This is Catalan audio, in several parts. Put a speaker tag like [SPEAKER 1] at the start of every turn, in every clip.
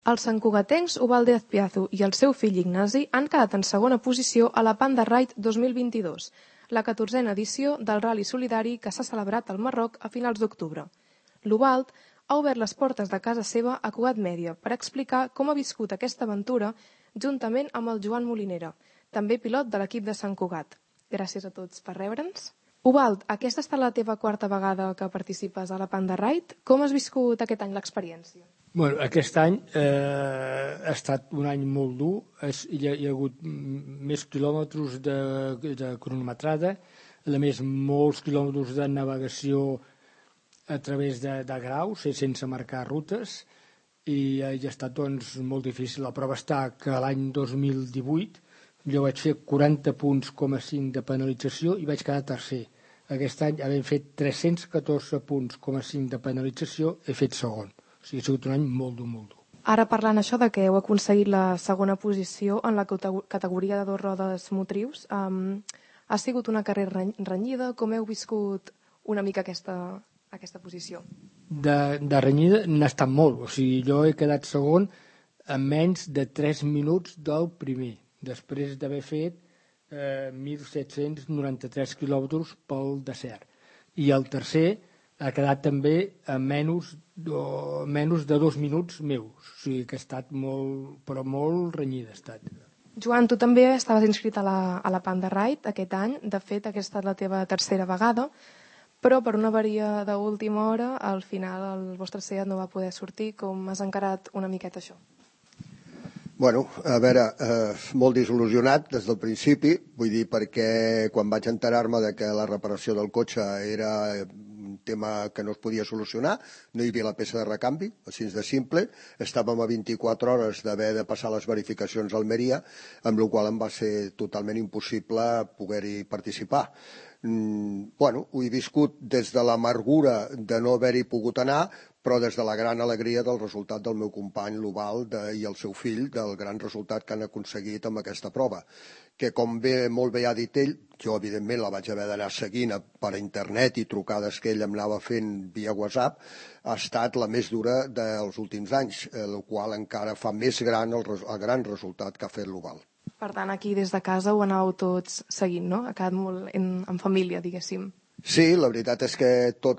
[SPEAKER 1] Els santcugatencs Ubalde Azpiazu i el seu fill Ignasi han quedat en segona posició a la Panda Ride 2022, la 14a edició del Rally Solidari que s'ha celebrat al Marroc a finals d'octubre. L'Ubald ha obert les portes de casa seva a Cugat Mèdia per explicar com ha viscut aquesta aventura juntament amb el Joan Molinera, també pilot de l'equip de Sant Cugat. Gràcies a tots per rebre'ns. Ubald, aquesta ha estat la teva quarta vegada que participes a la Panda Ride. Com has viscut aquest any l'experiència?
[SPEAKER 2] Bueno, aquest any ha estat un any molt dur. Hi ha hagut més quilòmetres de cronometrada, a més molts quilòmetres de navegació a través de graus, sense marcar rutes, i ha estat doncs, molt difícil. La prova està que l'any 2018 jo vaig fer 40 punts,5 de penalització i vaig quedar tercer. Aquest any, havent fet 314 punts,5 de penalització, he fet segon. O sigui, ha sigut un any molt dur, molt dur.
[SPEAKER 1] Ara parlant això de que heu aconseguit la segona posició en la categoria de 2 rodes motrius, ha sigut una carrera renyida? Com heu viscut una mica aquesta posició?
[SPEAKER 2] De renyida n'ha estat molt. O sigui, jo he quedat segon en menys de 3 minuts del primer, després d'haver fet 1.793 quilòmetres pel desert. I el tercer ha quedat també a menys de 2 minuts meus. O sigui que ha estat molt, però molt renyida.
[SPEAKER 1] Joan, tu també estaves inscrit a la Panda Ride aquest any. De fet, aquesta ha estat la teva tercera vegada, però per una avaria d'última hora, al final el vostre Seat no va poder sortir. Com has encarat una miqueta això?
[SPEAKER 3] Bueno, a veure, molt desil·lusionat des del principi, vull dir, perquè quan vaig enterar-me de que la reparació del cotxe era un tema que no es podia solucionar, no hi havia la peça de recanvi, així de simple, estàvem a 24 hores d'haver de passar les verificacions a Almeria, amb la qual cosa em va ser totalment impossible poder-hi participar. Bueno, ho he viscut des de l'amargura de no haver-hi pogut anar, però des de la gran alegria del resultat del meu company l'Ubald i el seu fill, del gran resultat que han aconseguit amb aquesta prova, que com molt bé ha dit ell, jo evidentment la vaig haver d'anar seguint per internet i trucades que ell em anava fent via WhatsApp, ha estat la més dura dels últims anys, el qual encara fa més gran el gran resultat que ha fet l'Ubald.
[SPEAKER 1] Per tant, aquí des de casa ho anàveu tots seguint, no? Ha quedat molt en família, diguéssim.
[SPEAKER 3] Sí, la veritat és que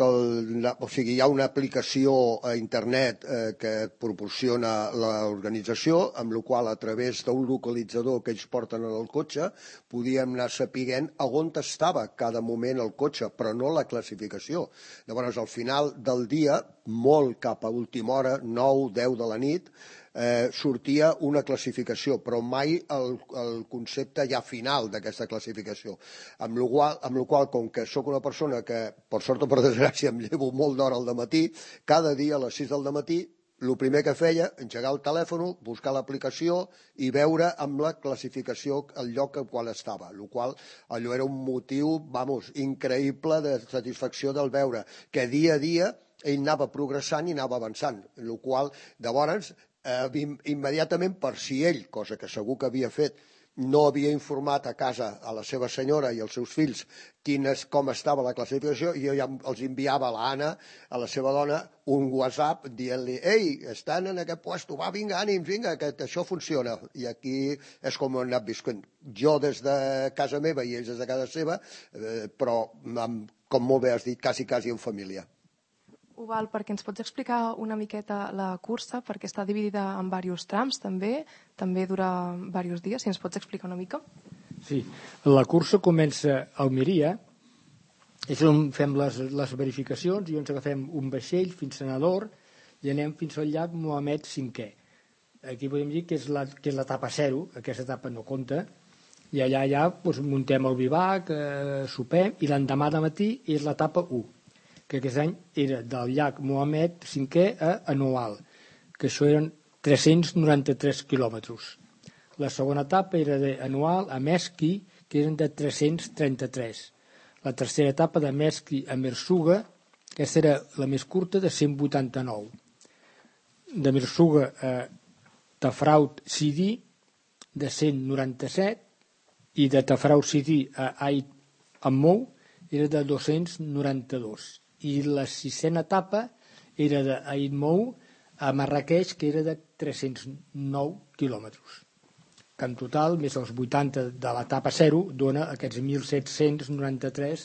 [SPEAKER 3] hi ha una aplicació a internet que proporciona l'organització, amb la qual a través d'un localitzador que ells porten en el cotxe podíem anar sapiguent on estava cada moment el cotxe, però no la classificació. Llavors, al final del dia, molt cap a última hora, 9-10 de la nit, sortia una classificació, però mai el concepte ja final d'aquesta classificació. Amb la qual, com que sóc una persona que, per sort o per desgràcia, em llevo molt d'hora al dematí, cada dia a les 6 del dematí, el primer que feia, engegar el telèfon, buscar l'aplicació i veure amb la classificació el lloc al qual estava, el qual allò era un motiu, increïble de satisfacció del veure que dia a dia ell anava progressant i anava avançant, el qual, llavors, immediatament, per si ell, cosa que segur que havia fet, no havia informat a casa a la seva senyora i als seus fills com estava la classificació, i jo ja els enviava a l'Anna, a la seva dona, un WhatsApp dient-li: ei, estan en aquest puesto, va, vinga, ànims, vinga, que això funciona. I aquí és com ho hem anat visquent. Jo des de casa meva i ells des de casa seva, però, com molt bé has dit, quasi en família.
[SPEAKER 1] Ubald, perquè ens pots explicar una miqueta la cursa, perquè està dividida en diversos trams, també dura diversos dies, si ens pots explicar una mica?
[SPEAKER 2] Sí, la cursa comença a Almeria, és on fem les verificacions, i ens agafem un vaixell fins a Nador i anem fins al llac Mohamed V. Aquí podem dir que és l'etapa 0, aquesta etapa no compta, i allà muntem el bivac, sopem, i l'endemà de matí és l'etapa 1. que aquest any era del llac Mohamed V a Anual, que això eren 393 quilòmetres. La segona etapa era d'Anual a Mesqui, que eren de 333. La tercera etapa de Mesqui a Mersuga, aquesta era la més curta, de 189. De Mersuga a Tafraut Sidi, de 197, i de Tafraut Sidi a Ait Ammou era de 292. I la sisena etapa era d'Ait Mou a Marrakeix, que era de 309 quilòmetres, que en total, més els 80 de l'etapa 0, dona aquests 1.793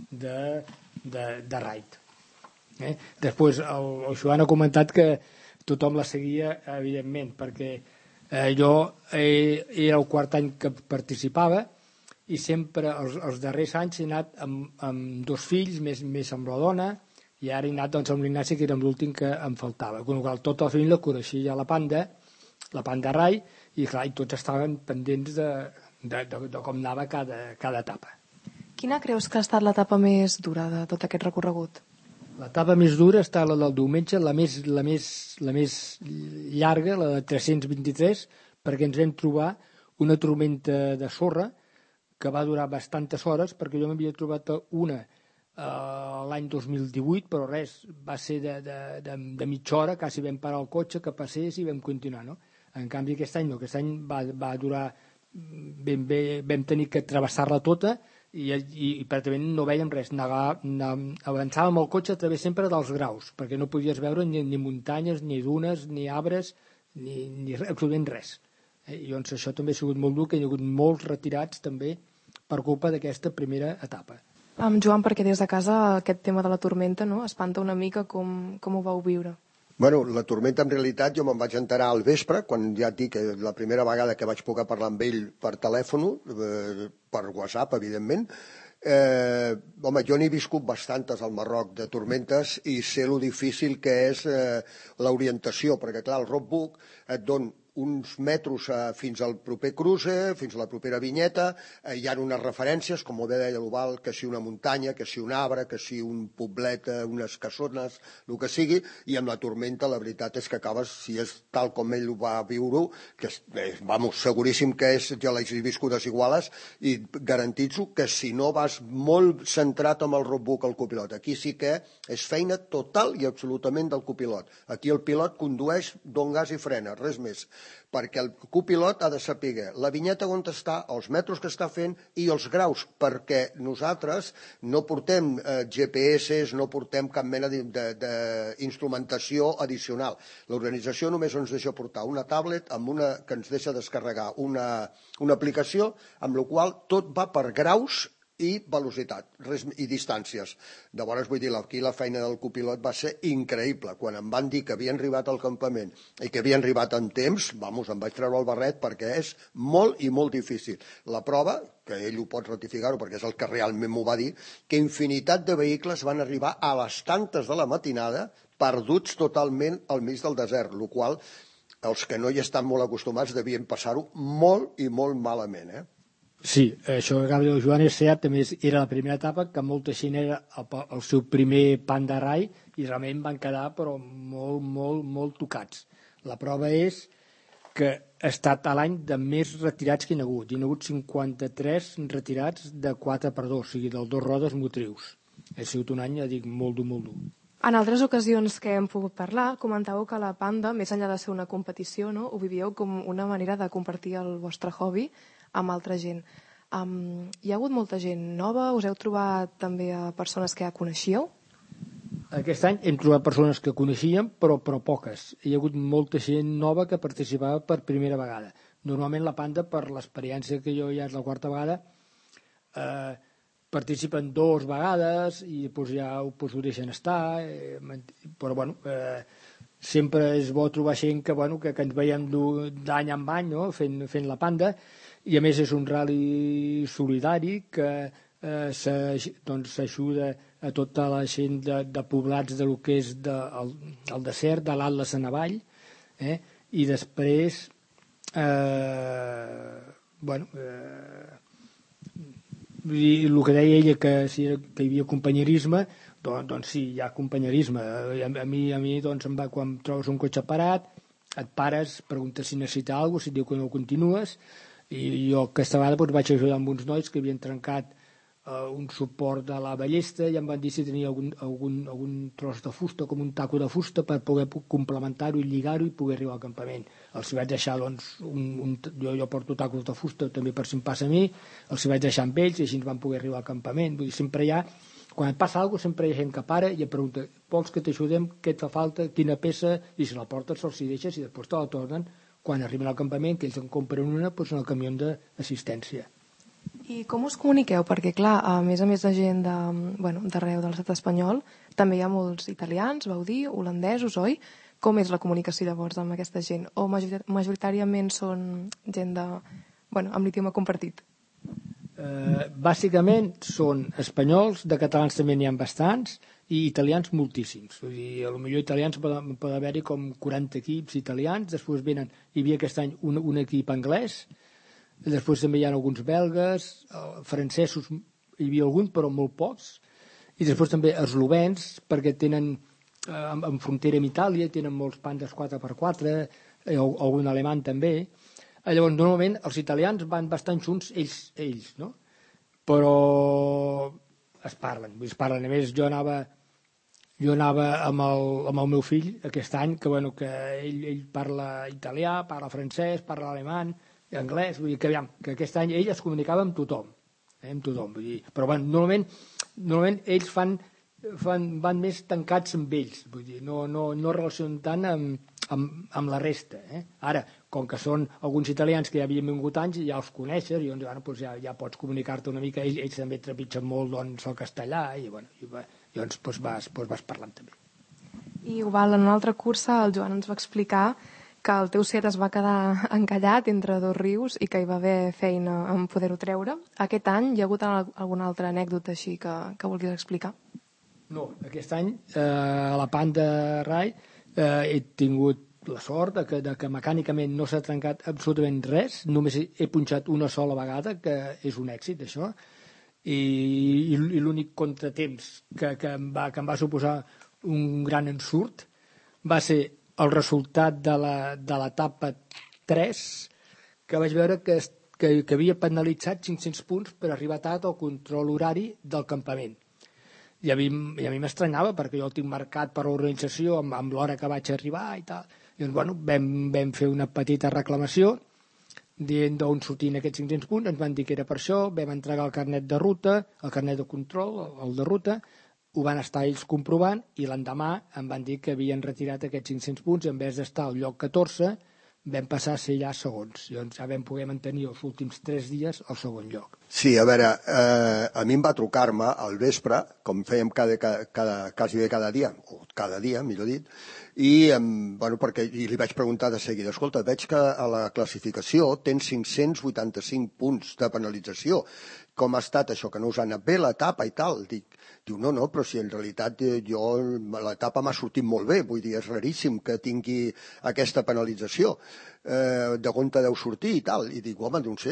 [SPEAKER 2] de raid. Després, el Joan ha comentat que tothom la seguia, evidentment, perquè jo era el quart any que participava i sempre els darrers anys he anat amb 2 fills, més amb la dona, i ara he anat doncs, amb l'Ignasi, que era l'últim que em faltava. Amb la qual tota la família coneixia ja la Panda Rai, i clar, tots estaven pendents de com anava cada etapa.
[SPEAKER 1] Quina creus que ha estat l'etapa més dura de tot aquest recorregut?
[SPEAKER 2] L'etapa més dura està la del diumenge, la més llarga, la de 323, perquè ens vam trobar una tormenta de sorra que va durar bastantes hores, perquè jo m'havia trobat una l'any 2018, però res, va ser de mitja hora, quasi vam parar el cotxe, que passés i vam continuar, no? En canvi aquest any no, aquest any va durar ben bé, vam tenir que travessar-la tota i pràcticament no vèiem res, avançàvem el cotxe a través sempre dels graus, perquè no podies veure ni muntanyes, ni dunes, ni arbres, ni absolutament res. I doncs això també ha sigut molt dur, que hi ha hagut molts retirats també per culpa d'aquesta primera etapa.
[SPEAKER 1] Joan, perquè des de casa aquest tema de la tormenta, no, espanta una mica, com ho vau viure?
[SPEAKER 3] Bueno, la tormenta en realitat jo me'n vaig enterar al vespre, quan ja et dic que la primera vegada que vaig poder parlar amb ell per telèfon, per WhatsApp, evidentment. Home, jo n'he viscut bastantes al Marroc de tormentes i sé lo difícil que és l'orientació, perquè clar, el roadbook et dona uns metros fins al proper cruce, fins a la propera vinyeta, hi ha unes referències, com bé deia l'Oval, que si una muntanya, que si un arbre, que si un poblet, unes cassones, el que sigui, i amb la tormenta la veritat és que acabes, si és tal com ell ho va viure, que vamos, seguríssim que és, ja l'he viscut iguales, i garantitzo que si no vas molt centrat amb el roadbook al copilot, aquí sí que és feina total i absolutament del copilot. Aquí el pilot condueix, dona gas i frena, res més. Perquè el copilot ha de saber la vinyeta on està, els metros que està fent i els graus, perquè nosaltres no portem GPS, no portem cap mena d'instrumentació addicional. L'organització només ens deixa portar una tablet que ens deixa descarregar una aplicació amb la qual tot va per graus i velocitat i distàncies. Llavors, vull dir, aquí la feina del copilot va ser increïble. Quan em van dir que havien arribat al campament i que havien arribat en temps, vamos, em vaig treure el barret perquè és molt i molt difícil. La prova, que ell ho pot ratificar-ho perquè és el que realment m'ho va dir, que infinitat de vehicles van arribar a les tantes de la matinada perduts totalment al mig del desert, el qual els que no hi estan molt acostumats devien passar-ho molt i molt malament,
[SPEAKER 2] Sí, això que acaba de dir el Joan és cert, també era la primera etapa, que molta gent era el seu primer Panda Rai i realment van quedar però molt tocats. La prova és que ha estat l'any de més retirats que hi ha hagut. Hi ha hagut 53 retirats de 4x2, o sigui, del 2 rodes motrius. Ha sigut un any, ja dic, molt dur.
[SPEAKER 1] En altres ocasions que hem pogut parlar, comentàveu que la Panda, més enllà de ser una competició, no, ho vivíeu com una manera de compartir el vostre hobby amb altra gent. Hi ha hagut molta gent nova? Us heu trobat també a persones que ja coneixíeu?
[SPEAKER 2] Aquest any hem trobat persones que coneixíem, però poques. Hi ha hagut molta gent nova que participava per primera vegada. Normalment la Panda, per l'experiència que jo ja és la quarta vegada, participen 2 vegades i doncs ja ho deixen estar, però bueno, sempre és bo trobar gent que ens veiem d'any en any, no? fent la Panda, i a més és un ral·li solidari que s'ajuda a tota la gent de poblats del que és el desert, de l'Atles en avall, i després el que deia ella que hi havia companyerisme, doncs sí, hi ha companyerisme. A mi doncs, quan trobes un cotxe parat, et pares, preguntes si necessita alguna cosa, si et diu que no continues, i jo aquesta vegada vaig ajudar amb uns nois que havien trencat un suport de la ballesta i em van dir si tenia algun tros de fusta, com un taco de fusta, per poder complementar-ho i lligar-ho i poder arribar al campament. Els vaig deixar, doncs, jo porto tacos de fusta també per si em passa a mi, els vaig deixar amb ells i així ens van poder arribar al campament. Vull dir, sempre hi ha Quan et passa alguna cosa sempre hi ha gent que para i et pregunta, vols que t'ajudem, què et fa falta, quina peça, i si la portes se'ls hi deixes i després te la tornen quan arriben al campament, que ells en compren una, doncs en el camió d'assistència.
[SPEAKER 1] I com us comuniqueu? Perquè, clar, a més de gent d'arreu de l'estat espanyol, també hi ha molts italians, vau dir, holandesos, oi? Com és la comunicació llavors amb aquesta gent? O majoritàriament són gent amb l'idioma compartit?
[SPEAKER 2] Bàsicament són espanyols, de catalans també n'hi ha bastants, i italians moltíssims. Vull dir, potser italians pot haver-hi com 40 equips italians, després hi havia aquest any un equip anglès, després també hi ha alguns belgues, francesos hi havia algun, però molt pocs, i després també eslovens, perquè tenen, en frontera amb Itàlia, tenen molts pandes 4x4, algun alemany també. Llavors, normalment, els italians van bastant junts ells, no? Però es parlen. A més, jo anava amb el meu fill aquest any, que ell parla italià, parla francès, parla alemany, anglès, vull dir que aquest any ell es comunicava amb tothom. Vull dir, però normalment ells van més tancats amb ells, vull dir, no relacionen tant amb la resta. Ara, com que són alguns italians que ja havien vingut anys, ja els coneixes, i doncs ja pots comunicar-te una mica, ells també trepitgen molt el castellà, i llavors vas parlant també.
[SPEAKER 1] I Ubal, en una altra cursa el Joan ens va explicar que el teu Seat es va quedar encallat entre dos rius i que hi va haver feina en poder-ho treure. Aquest any hi ha hagut alguna altra anècdota així que vulguis explicar?
[SPEAKER 2] No, aquest any a la Panda Rai he tingut la sort de que mecànicament no s'ha trencat absolutament res, només he punxat una sola vegada, que és un èxit, això, i l'únic contratemps que em va suposar un gran ensurt va ser el resultat de l'etapa 3, que vaig veure que havia penalitzat 500 punts per arribar tard al control horari del campament. I a mi m'estranyava, perquè jo el tinc marcat per l'organització amb l'hora que vaig arribar i tal. I doncs, vam fer una petita reclamació dient d'on sortien aquests 500 punts, ens van dir que era per això, vam entregar el carnet de ruta, el carnet de control, el de ruta, ho van estar ells comprovant i l'endemà em van dir que havien retirat aquests 500 punts i en vez d'estar al lloc 14 vam passar a ser ja segons. Llavors ja vam poder mantenir els últims 3 dies al segon lloc.
[SPEAKER 3] Sí, a veure, a mi em va trucar-me al vespre, com fèiem quasi cada dia, millor dit, i li vaig preguntar de seguida, escolta, veig que a la classificació tens 585 punts de penalització. Com ha estat això, que no us ha anat bé l'etapa i tal? Diu, no, però si en realitat l'etapa m'ha sortit molt bé, vull dir, és raríssim que tingui aquesta penalització. D'on te deu sortir i tal? I dic, home, no sé,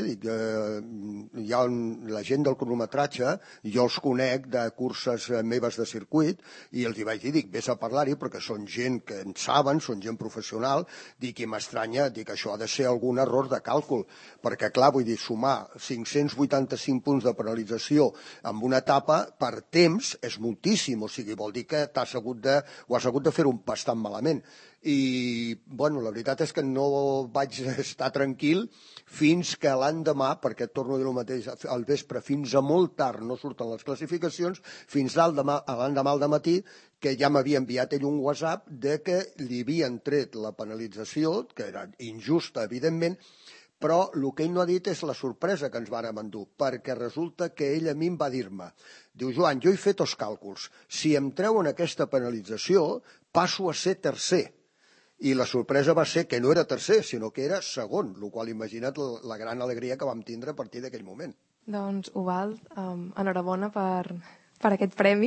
[SPEAKER 3] hi ha la gent del cronometratge, jo els conec de curses meves de circuit, i els hi vaig dir, vés a parlar-hi, perquè són gent que en saben, són gent professional, dic, i m'estranya, dic, això ha de ser algun error de càlcul, perquè, clar, vull dir, sumar 585 punts de penalització amb una etapa per temps és moltíssim, o sigui, vol dir que ho has hagut de fer un bastant malament. I, la veritat és que no vaig estar tranquil fins que l'endemà, perquè torno a dir el mateix, al vespre fins a molt tard no surten les classificacions, fins l'endemà al dematí, que ja m'havia enviat ell un WhatsApp de que li havien tret la penalització, que era injusta, evidentment, però el que ell no ha dit és la sorpresa que ens vàrem endur, perquè resulta que ell a mi em va dir-me, diu, Joan, jo he fet els càlculs, si em treuen aquesta penalització, passo a ser tercer. I la sorpresa va ser que no era tercer, sinó que era segon, el qual imagina't la gran alegria que vam tindre a partir d'aquell moment.
[SPEAKER 1] Doncs, Ubald, enhorabona per aquest premi.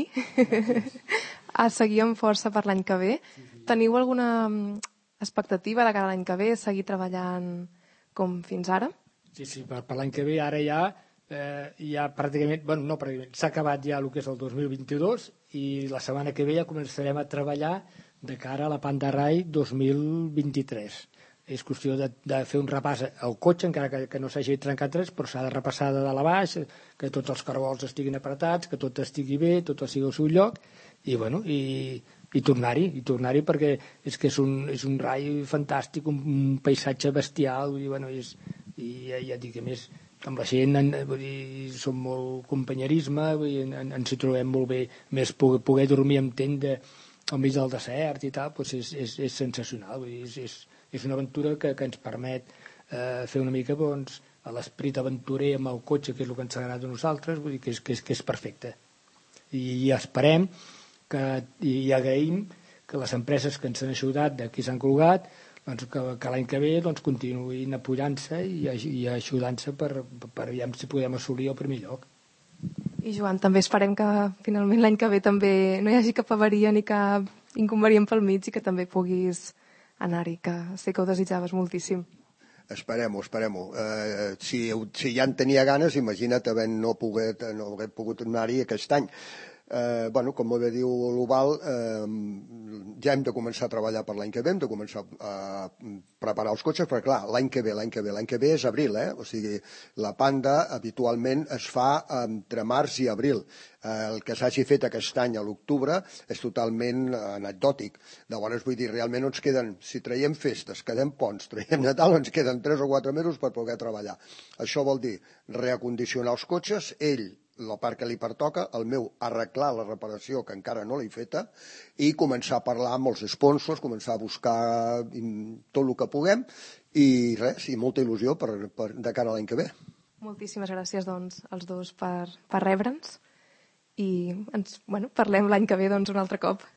[SPEAKER 1] Seguíem força per l'any que ve. Teniu alguna expectativa de cara a l'any que ve, seguir treballant com fins ara?
[SPEAKER 2] Sí, per l'any que ve ara ja pràcticament, s'ha acabat ja el que és el 2022 i la setmana que ve ja començarem a treballar de cara a la Panda Rai 2023. És qüestió de fer un repàs al cotxe, encara que no s'hagi trencat res, però s'ha de repassar de dalt a baix, que tots els cargols estiguin apretats, que tot estigui bé, tot estigui al seu lloc, i tornar-hi perquè és que és un rai fantàstic, un paisatge bestial, i ja dic, a més, amb la gent, vull dir, som molt companyerisme, vull dir, ens hi trobem molt bé, més poder dormir en tenda al mig del desert i tal, doncs és sensacional, vull dir, és una aventura que ens permet fer una mica, doncs, l'esperit aventurer amb el cotxe, que és el que ens agrada a nosaltres, vull dir que és perfecte. I esperem i agraïm que les empreses que ens han ajudat d'aquí Sant Cugat, doncs, que l'any que ve doncs, continuïn apujant-se i ajudant-se per veure si podem assolir el primer lloc.
[SPEAKER 1] I Joan, també esperem que finalment l'any que ve també no hi hagi cap avaria ni cap inconvenient pel mig i que també puguis anar-hi, que sé que ho desitjaves moltíssim.
[SPEAKER 3] Esperem-ho. Si ja en tenia ganes, imagina't no haver pogut anar-hi aquest any. Com bé diu l'Oval, ja hem de començar a treballar per l'any que ve, hem de començar a preparar els cotxes, perquè clar, l'any que ve és abril, o sigui, la Panda habitualment es fa entre març i abril. El que s'hagi fet aquest any a l'octubre és totalment anecdòtic. Llavors, vull dir, realment ens queden, si traiem festes, traiem ponts, traiem Nadal, ens queden 3 o 4 mesos per poder treballar. Això vol dir reacondicionar els cotxes, la part que li pertoca, el meu arreglar la reparació, que encara no l'he feta, i començar a parlar amb els sponsors, començar a buscar tot el que puguem, i res, i molta il·lusió de cara a l'any que ve.
[SPEAKER 1] Moltíssimes gràcies, doncs, als dos per rebre'ns, i parlem l'any que ve, doncs, un altre cop.